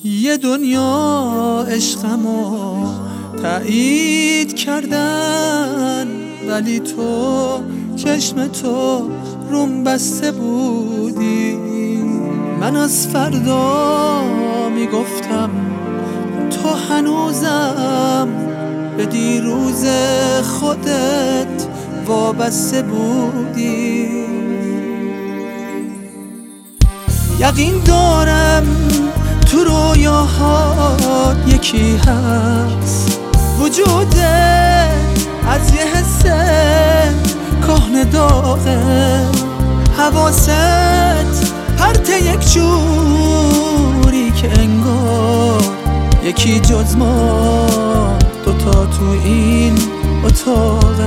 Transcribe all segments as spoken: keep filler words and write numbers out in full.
یه دنیا عشقمو تایید کردن، ولی تو چشم تو روم بسته بودی. من از فردا میگفتم تو هنوزم به دیروز خودت وابسته بودی. یقین دارم تو رویاهات یکی هست، وجودت از یه حس کهنه داغه، حواست پرت یک جوری که انگار یکی جز ما دوتا تو این اتاقه.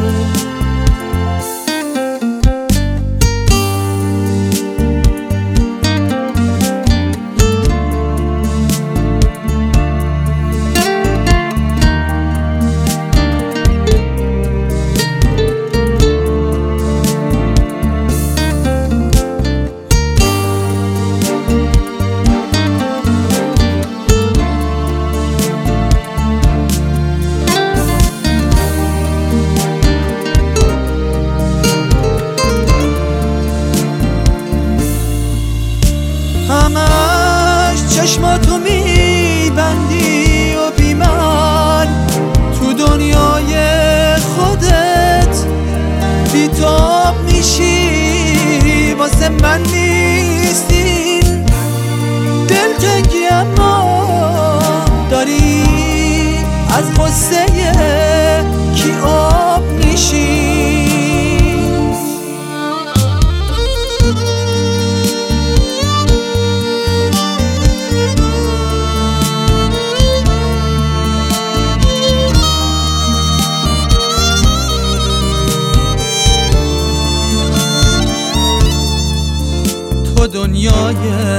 همش چشماتو میبندی و بی من تو دنیای خودت بیتاب میشی، واسه من نیستین دلتنگی اما داری از غصه کی آب میشی. تو دنیای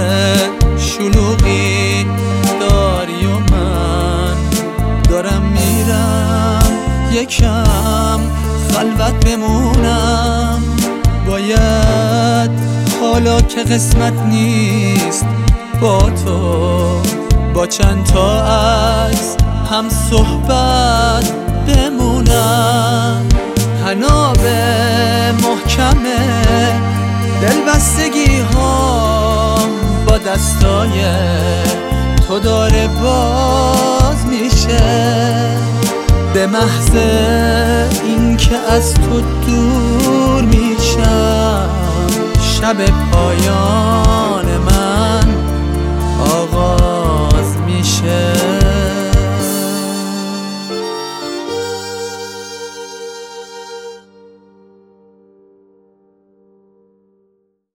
شلوغی داری و من دارم میرم یکم خلوت بمونم. باید حالا که قسمت نیست با تو با چند تا از هم صحبت بمونم. طناب محکمه دلبستگی ها با دستای تو داره باز میشه، به محض این که از تو دور میشم. شب پایان